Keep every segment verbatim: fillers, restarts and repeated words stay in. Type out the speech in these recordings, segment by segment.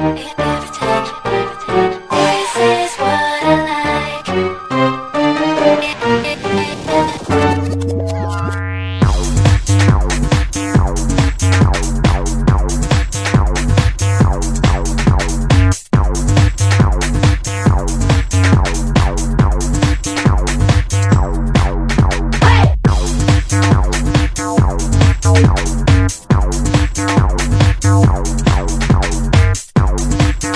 This is what I like.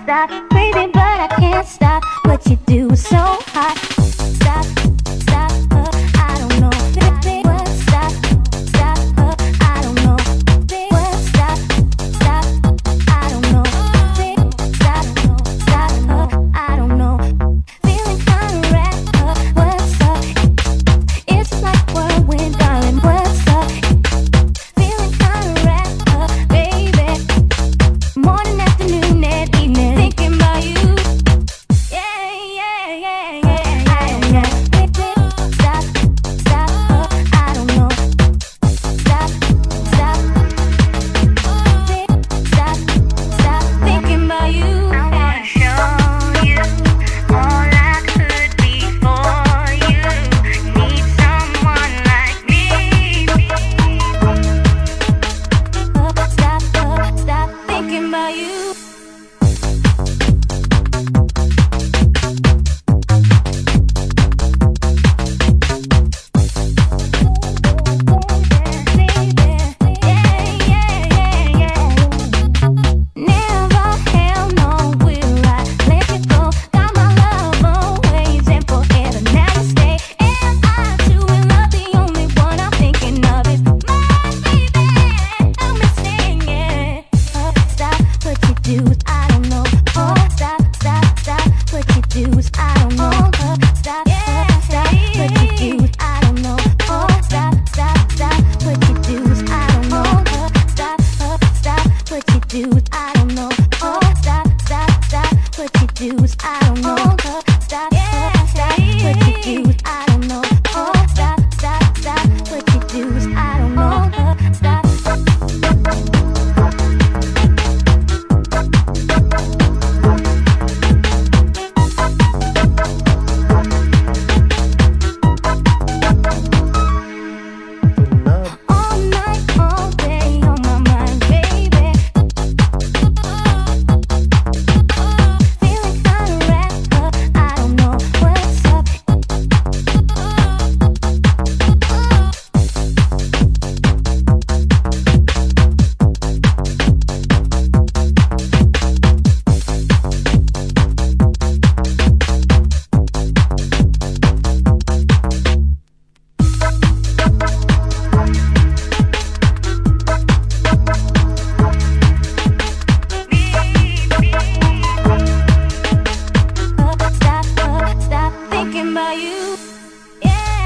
stop breathing, but I can't stop. What you do is so hot. Stop, stop, uh, I don't know. What? Stop, stop, uh, I don't know. What? Stop, stop, I don't know. Stop, stop, uh, I don't know. Feeling kinda wrapped up. What's up? It's just like whirlwind, darling. What's up? Feeling kinda wrapped up, baby. Morning, afternoon, and evening, thinking about you. Yeah, yeah, yeah, yeah, yeah, yeah. Stop, stop, uh, I don't know. Stop, stop, stop, stop thinking about you. I wanna show you all I could be for you. Need someone like me. Stop, uh, stop thinking about you. Never, hell no, will I let you go. Got my love always and forever, now you stay. And I too in love, the only one I'm thinking of is my baby. I'm missing it. Oh, stop, what you do is I don't know. Oh, stop, stop, stop, what you do is I don't know. Oh, stop, uh, stop, what you do is I don't know. Oh, stop, stop, stop, what you do is I don't know. Oh, stop, uh, stop, what you do is I don't know. Oh, stop, stop, stop, what you do is I don't know. Oh, stop, uh, stop, what you do is I don't know. Oh, stop, stop, stop, what you do is I don't know. Oh, stop. All night, all day on my mind, baby. Feeling kinda wrapped up, I don't know what's up. Uh, stop, uh, stop thinking about you. Yeah.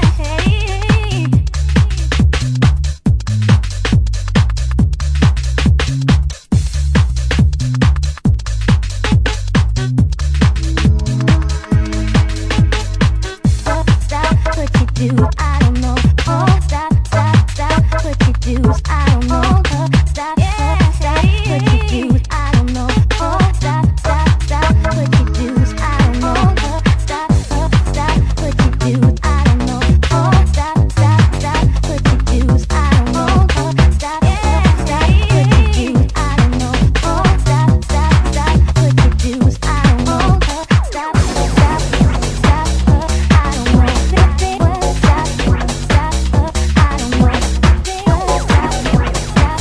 Oh, stop, what you do, I don't know. Oh, stop, stop, stop, what you do is I don't know. Oh, stop, uh, stop, what you do is I don't know. Oh, stop, stop, stop, what you do is I don't know. Oh, stop, uh, stop, what you do is I don't know. Oh, stop, stop, stop, what you do is I don't know. Oh, stop, uh, stop, what you do is I don't know. Oh, stop, stop, stop, what you do is I don't know. Oh, stop, stop, stop, uh, I don't know. Stop, stop, stop, uh, I don't know. Stop, stop, stop, I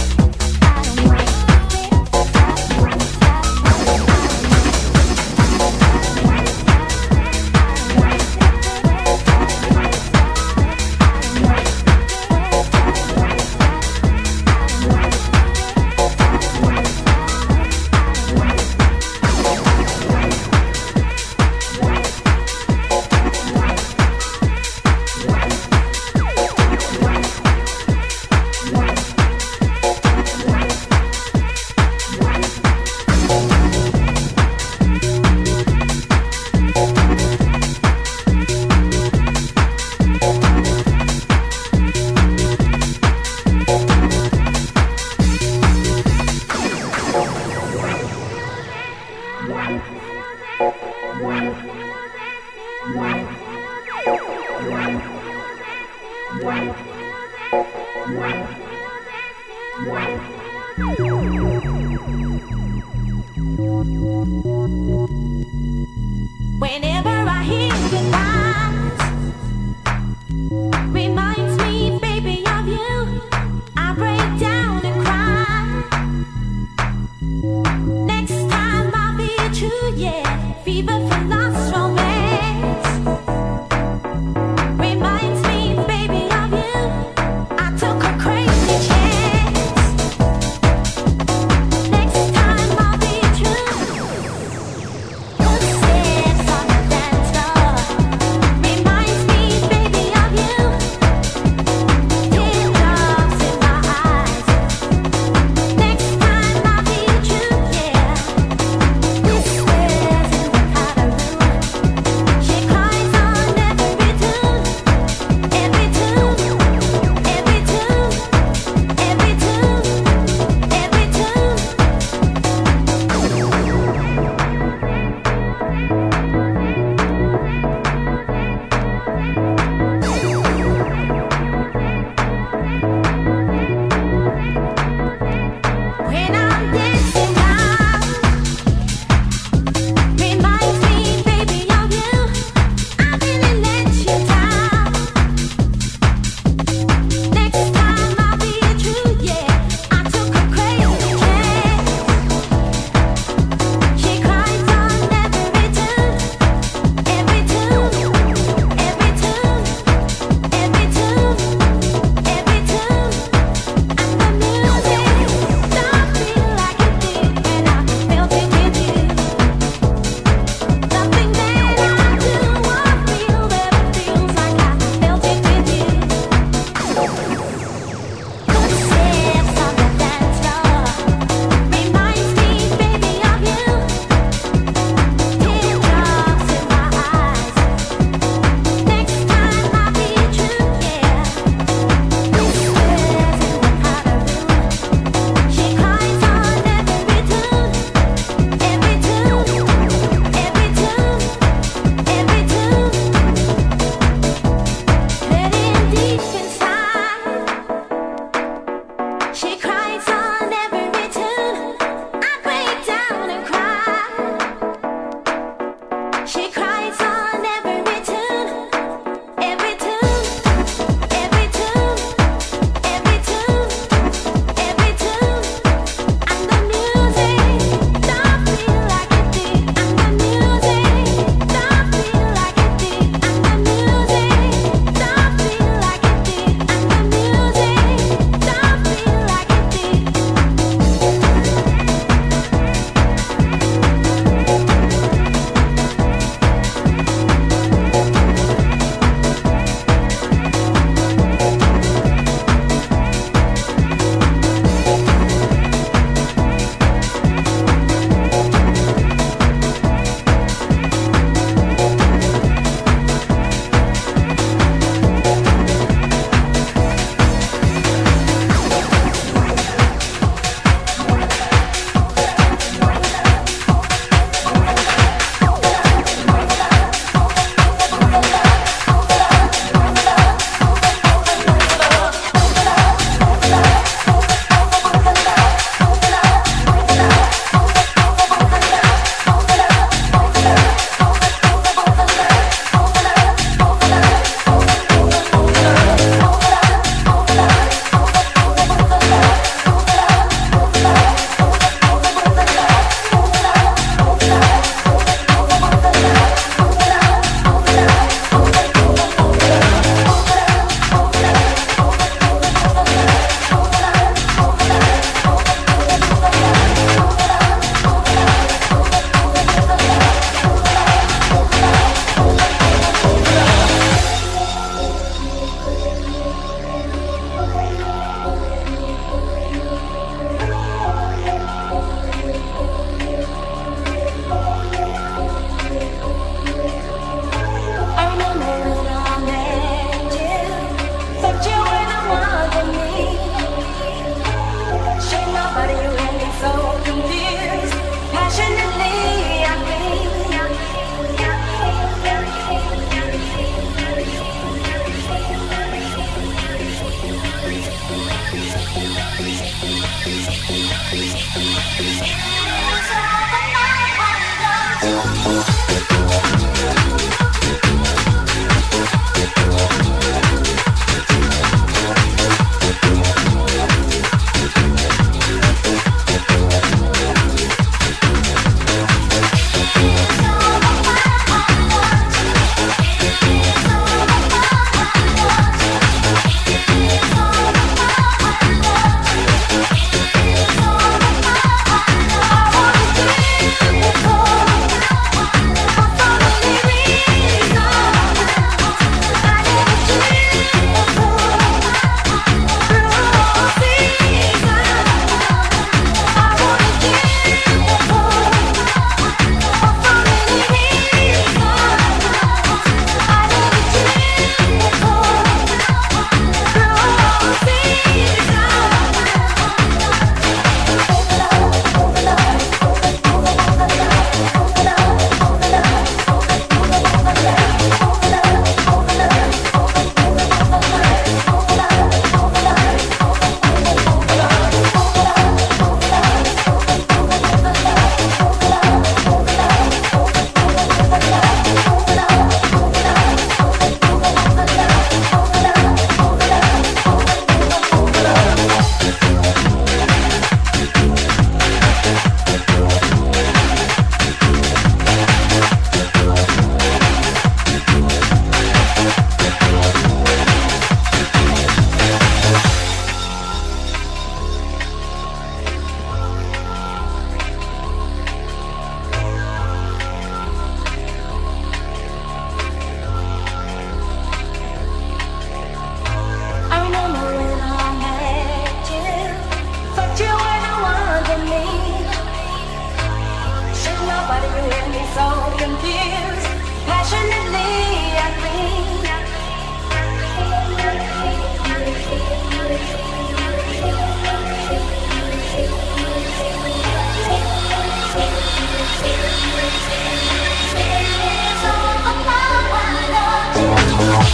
Whenever I hear your lies, reminds me, baby, of you. I break down and cry. Next time I'll be true.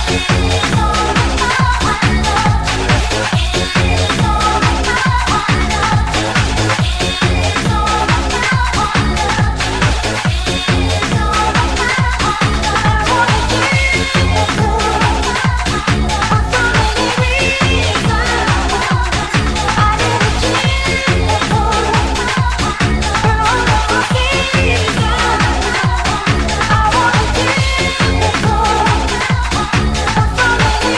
Thank you.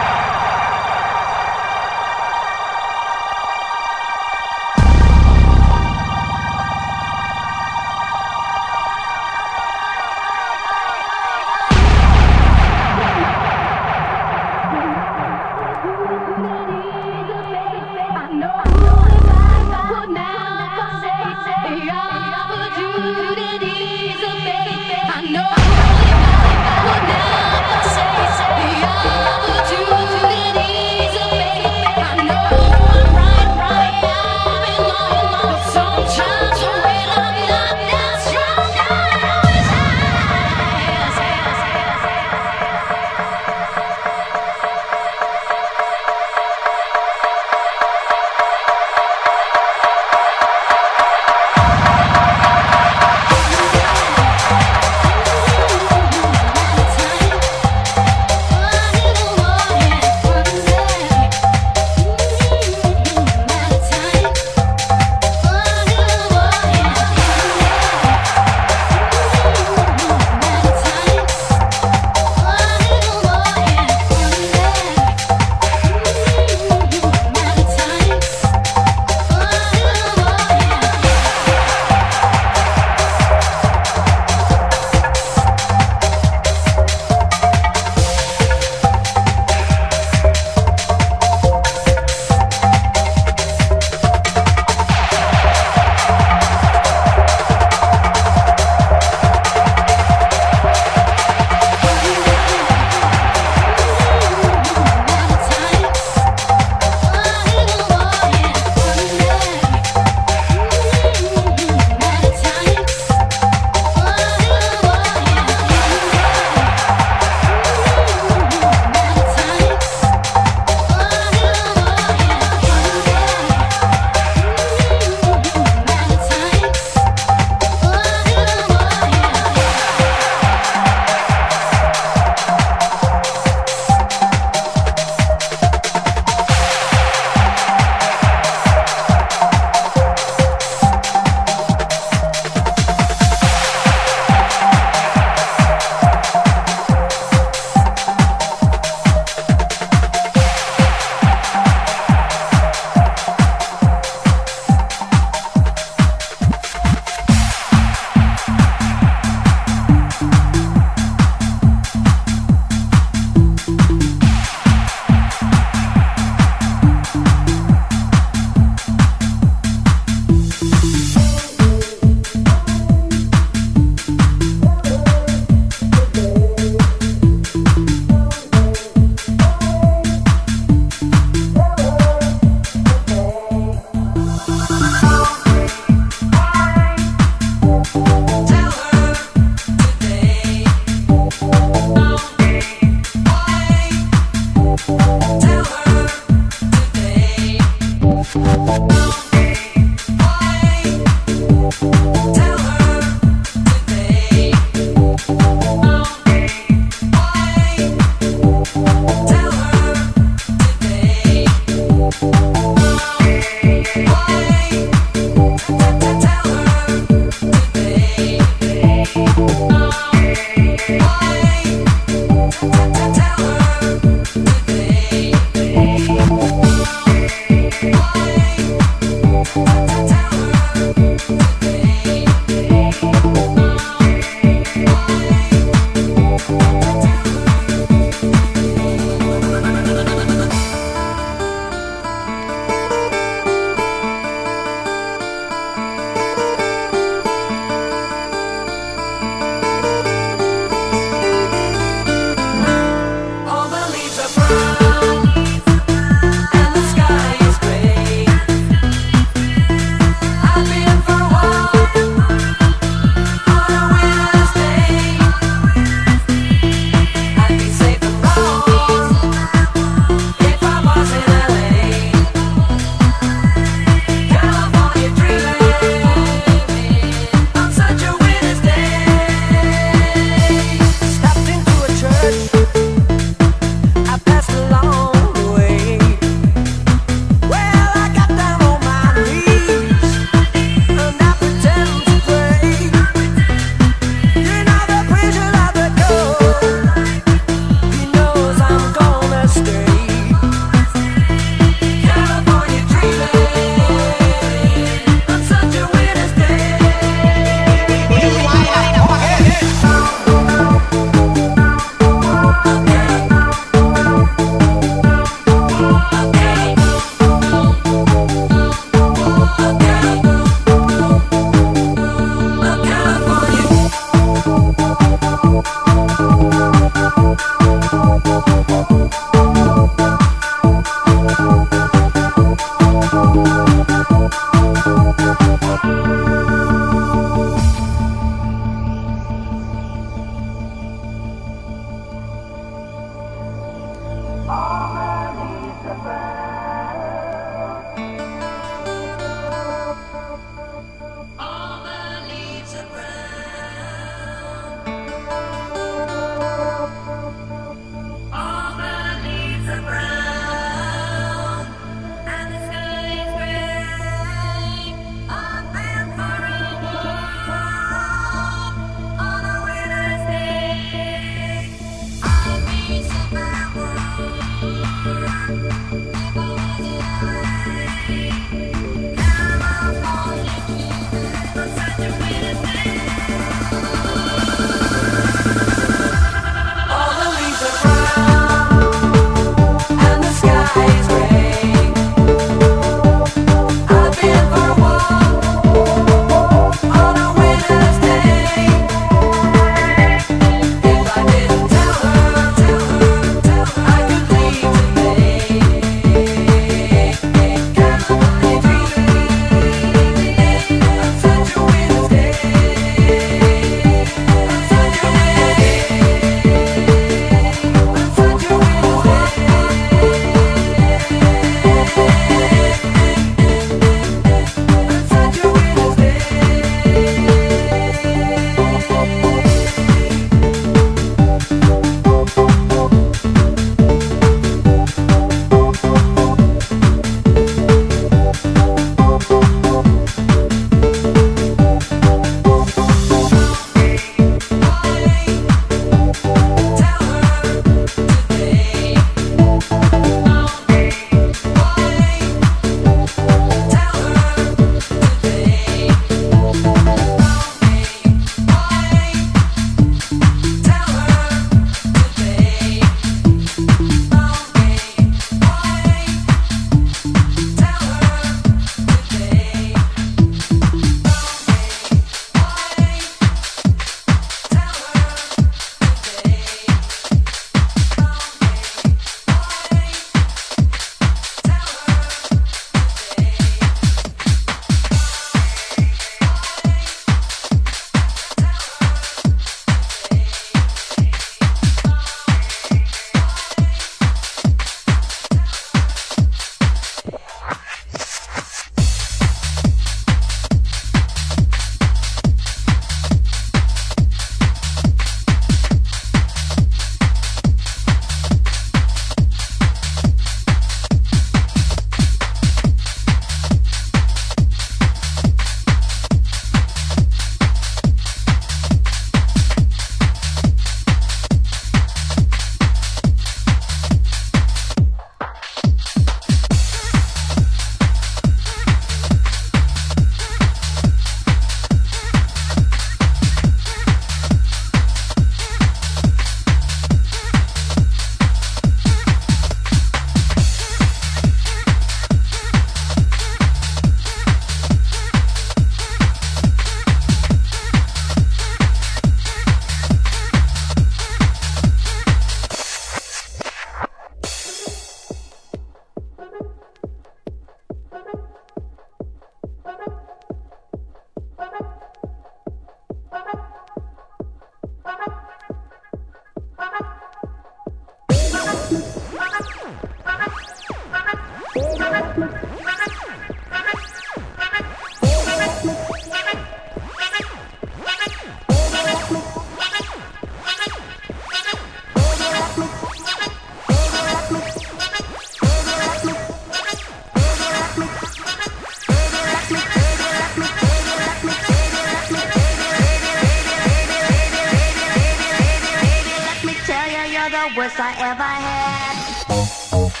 worst I ever had.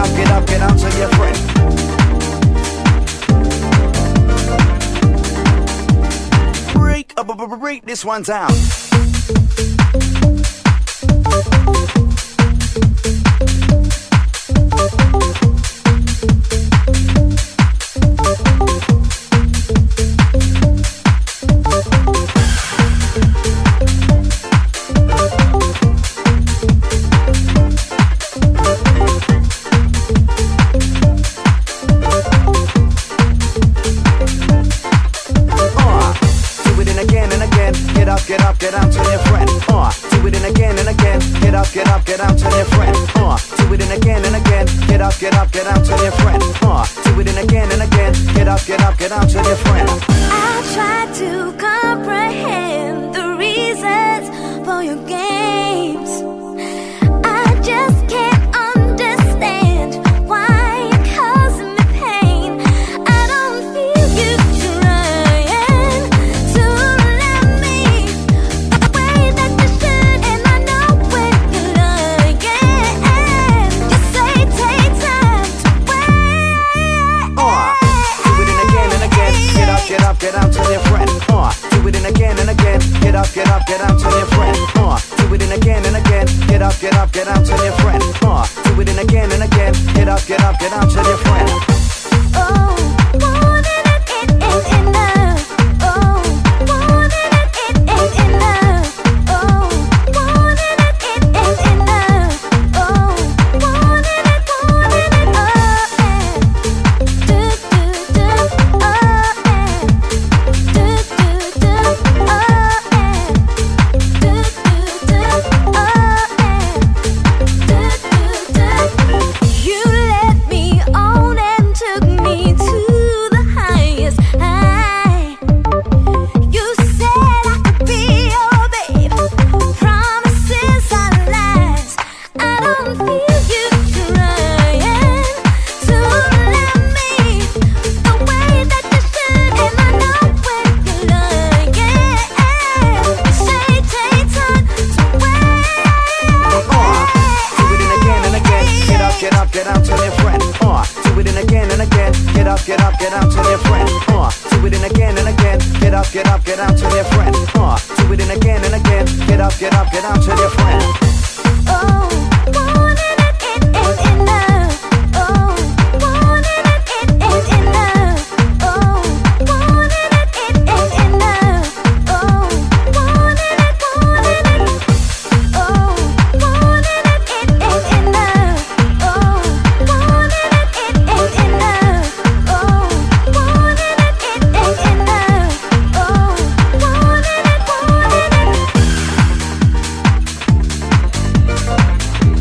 up, get up, get down, tell your friend. Break, uh, break this one down. Get up, get down, tell your friend. Uh, do it in again and again. Get up, get up, get down, tell your friend. Uh, do it in again and again. Get up, get up, get down, tell your friend. Uh, do it in again and again. Get up, get up, get down, tell your friend. I try to comprehend the reasons for your games. I just can't understand why you're causing me pain. I don't feel you trying to let me the way that you should, and I know when you're lying. You say take time to wait. Uh, do it in again and again. Get up, get up, get down, tell your friend. Uh, do it in again and again. Get up, get up, get down, tell your friend. Uh, do it in again and again. Get up, get up, get down, tell your friend. Uh, do it in again and again. Get up, get up, get down, tell your friend. Oh, wanting it, it ain't enough. Oh, wanting it, it ain't enough. Oh, wanting it, it ain't enough. Oh, wanting it, wanting it, oh, and do do do, oh, and do do do, oh, and do do do, oh, and do do do. You let me on and took me to the highest high. You said I could be your babe. Promises are lies. I don't feel you trying to let me the way that you should, and I know when you're lying. You say take time to wait. Uh, do it in again and again. Get up, get up, get down, tell your friend. Uh, do it in again and again. Get up, get up, get down, tell your friend. Uh, do it in again and again. Get up, get up, get down, tell your friend. Uh, do it in again and again. Get up, get up, get down, tell your friend. Oh, wanting it, it ain't enough. Oh, wanting it, it ain't enough. Oh, wanting it, it ain't enough. Oh, wanting it, wanting it. Oh, wanting it, it ain't enough. Oh, wanting it, it ain't enough. Oh, wanting it, it ain't enough. Oh, wanting it, wanting it.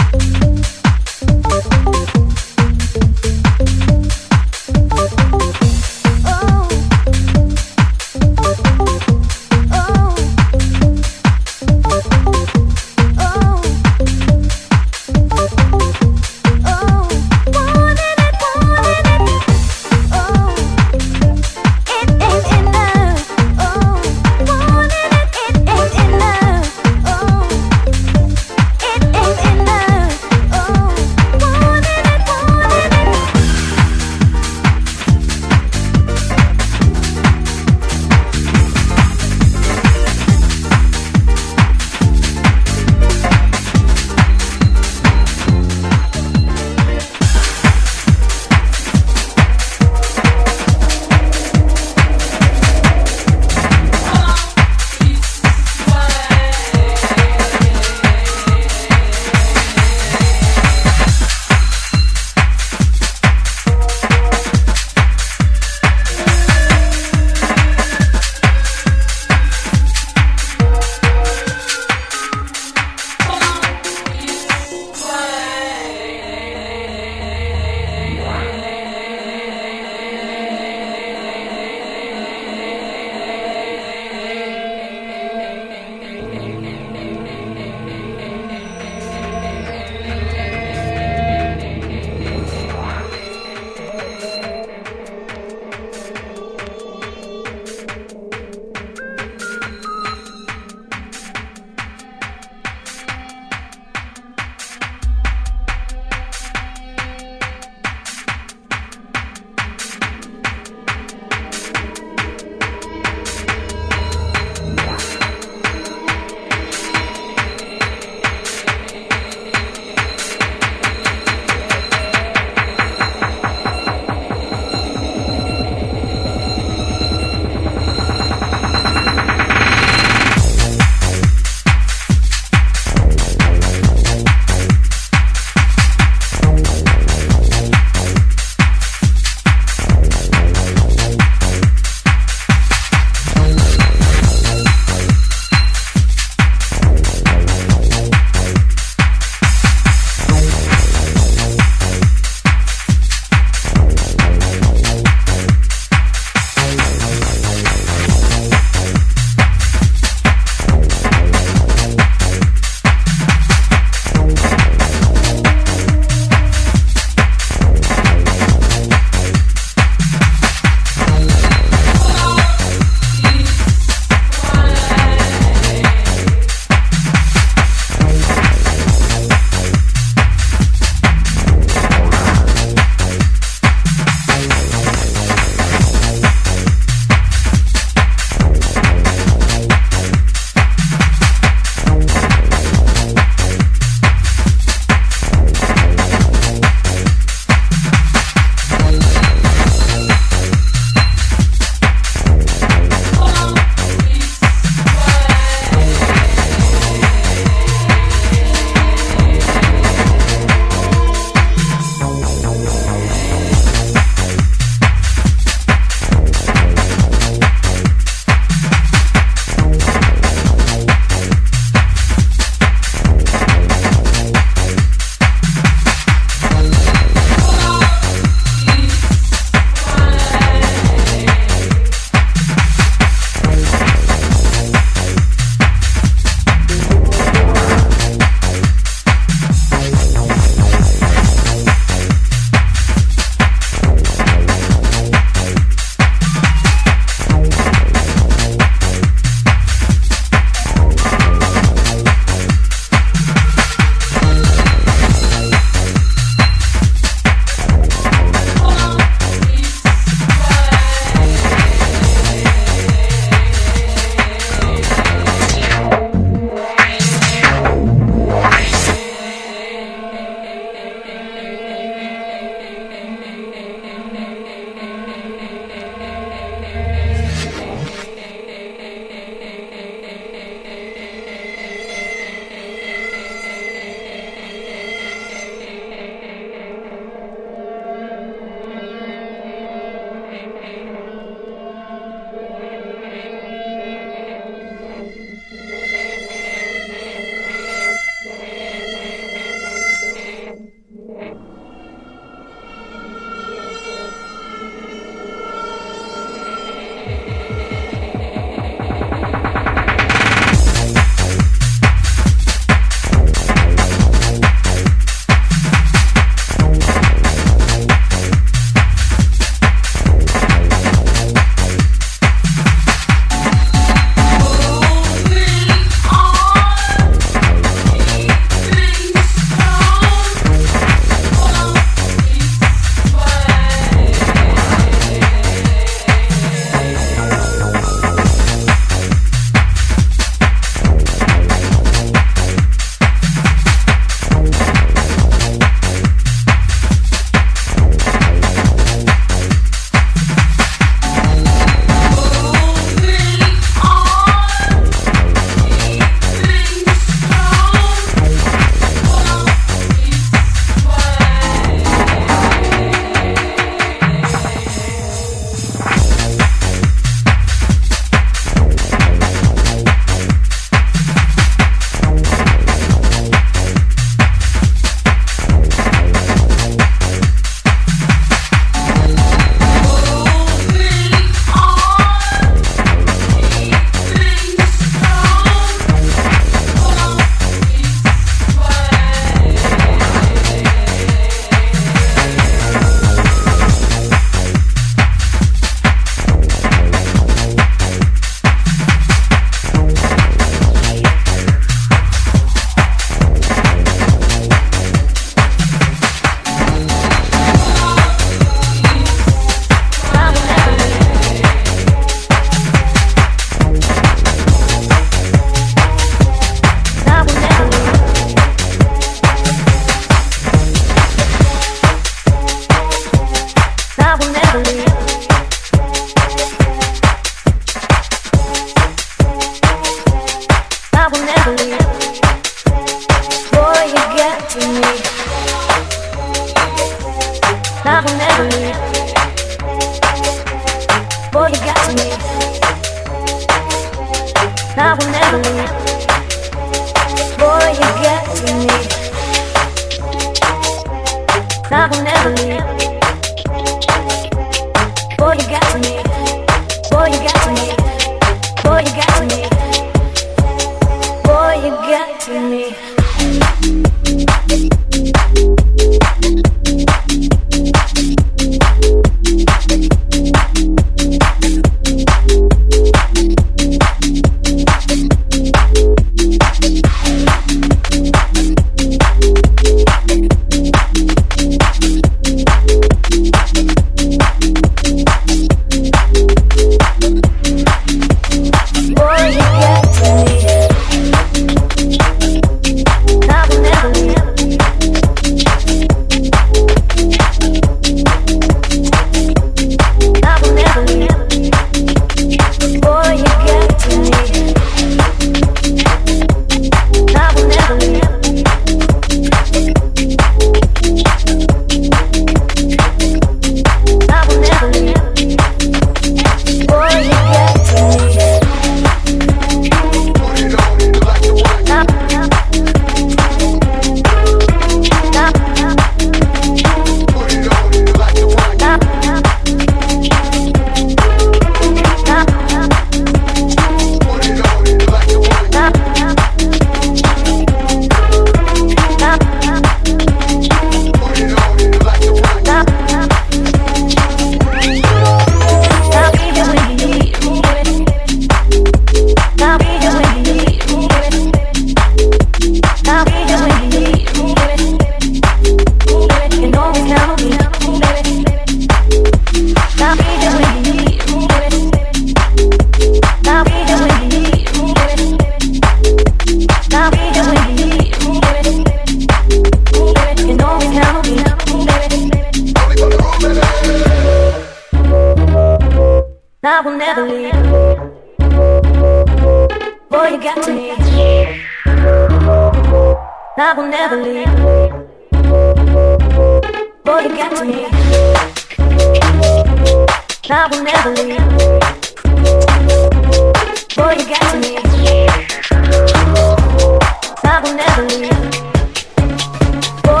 Boy, you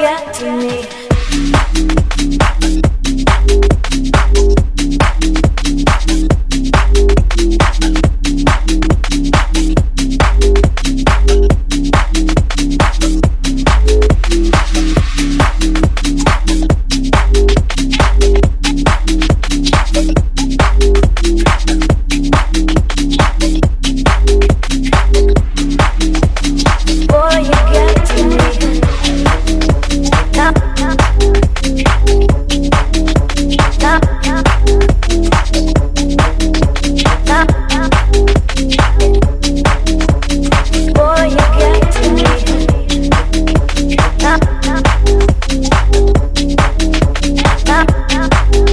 get to me. Boy, you get to me. Now, now, now, now, now. Boy, you get to me. Now, now, now, now,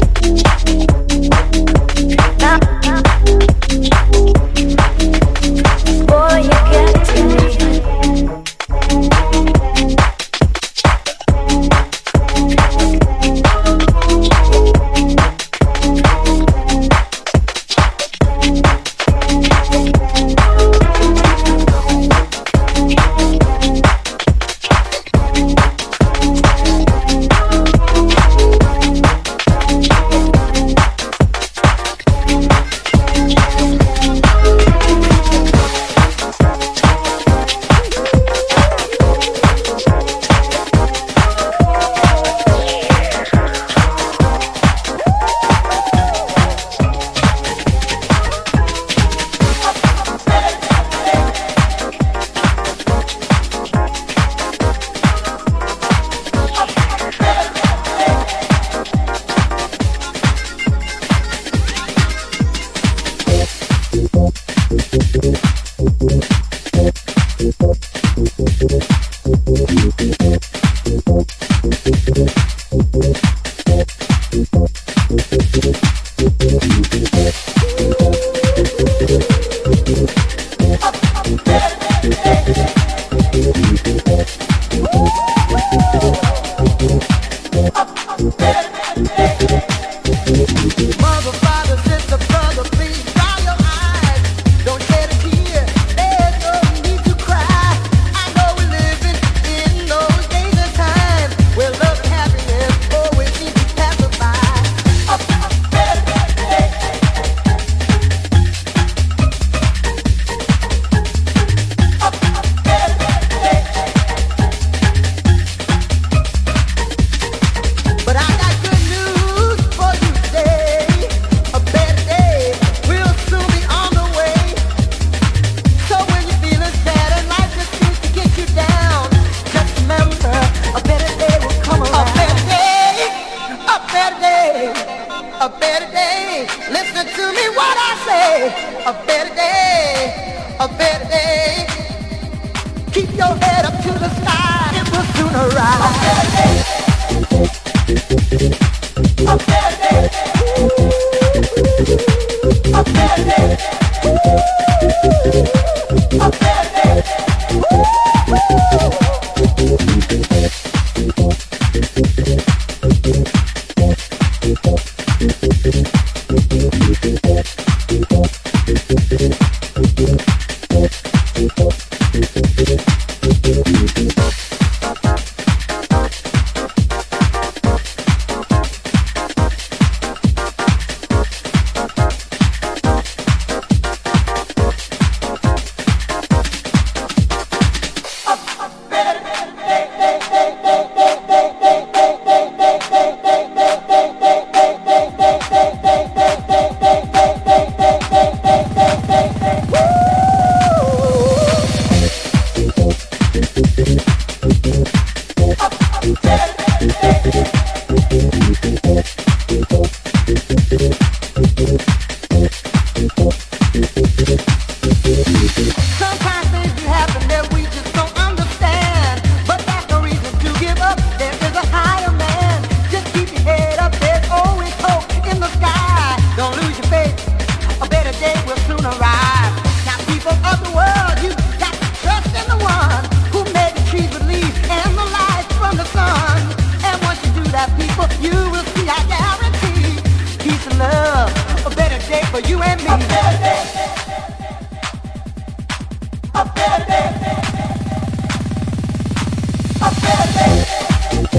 now, now. Boy, you get to me. Mother, father, sister, brother, please dry your eyes. Don't shed a tear. There's no need to cry. I know we're living in those days and times where love and happiness always seem to pass us by. A better day. A better day. But I got good news for you today. A better day will soon be on the way. So when you're feeling sad and life just seems to get you down, just remember a better day will come around. A better day, a better day, a better day. Listen to me what I say. A better day, a better day. Keep your head up to the sky. It will soon arrive. A better day. A better day. A better day. A better day. Sometimes things do happen that we just don't understand, but that's no reason to give up. There is a higher man. Just keep your head up. There's always hope in the sky. Don't lose your faith. A better day will soon arrive. Now, people of the world, you got to trust in the one who made the trees with leaves and the light from the sun. And once you do that, people, you will see, I guarantee, peace and love. A better day for you and me. A better day. A better day. A better day.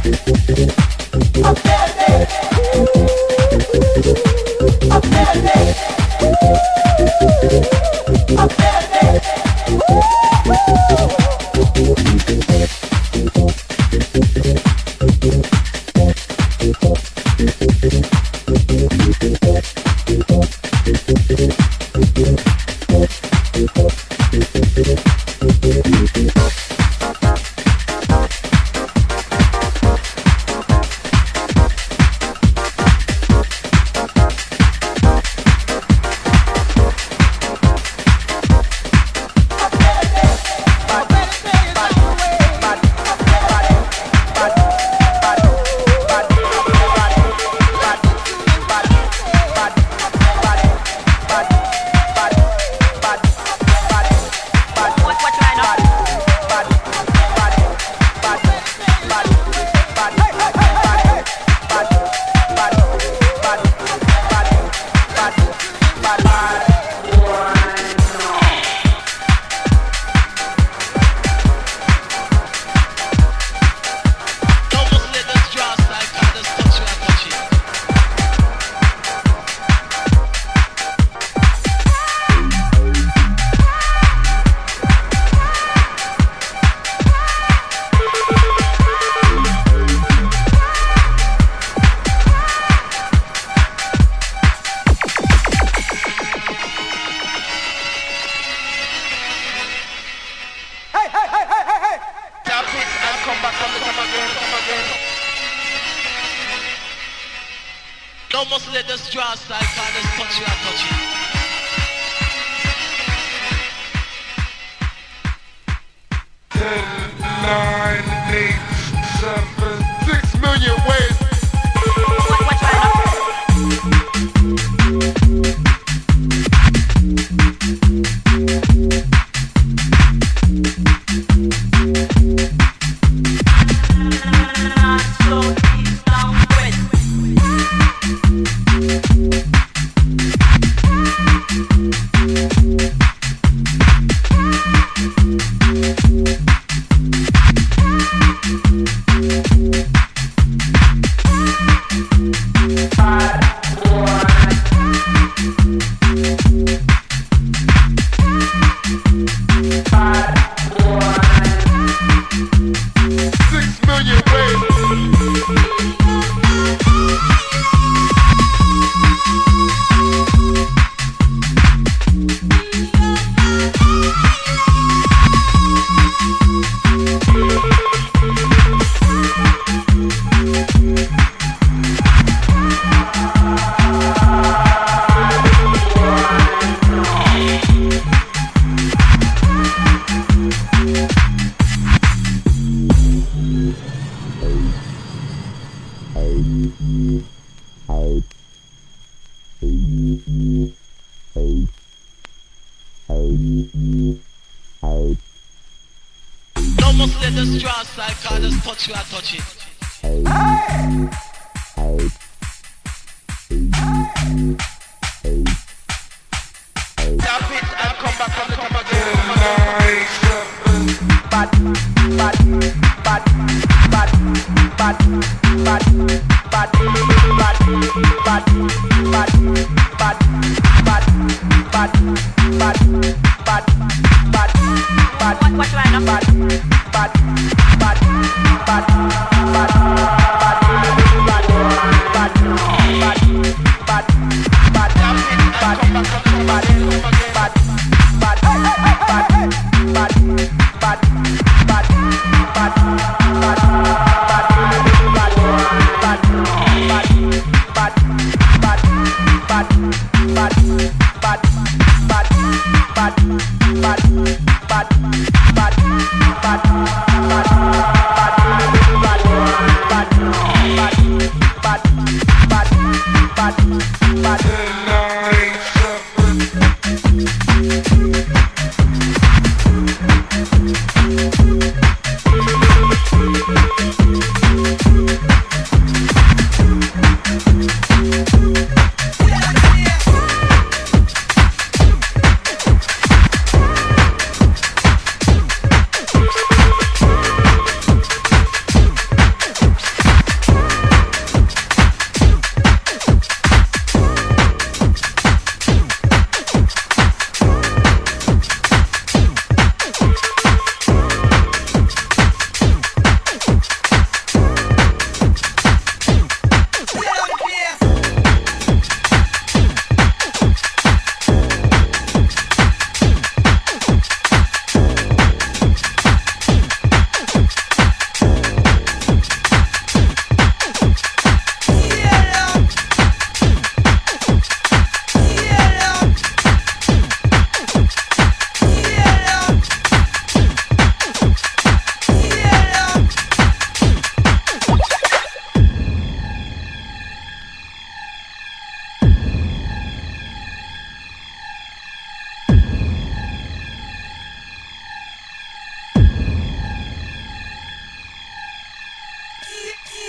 Bad,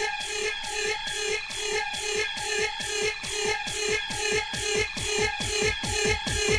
Yeah.